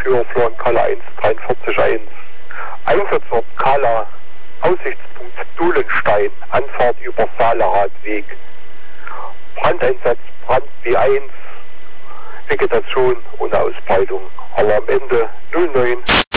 für Florian Kala 14341. Einsatzort Kala, Aussichtspunkt Dulenstein, Anfahrt über Saale-Radweg. Brandeinsatz Brand B1, Vegetation ohne Ausbreitung. Aber am Ende 09.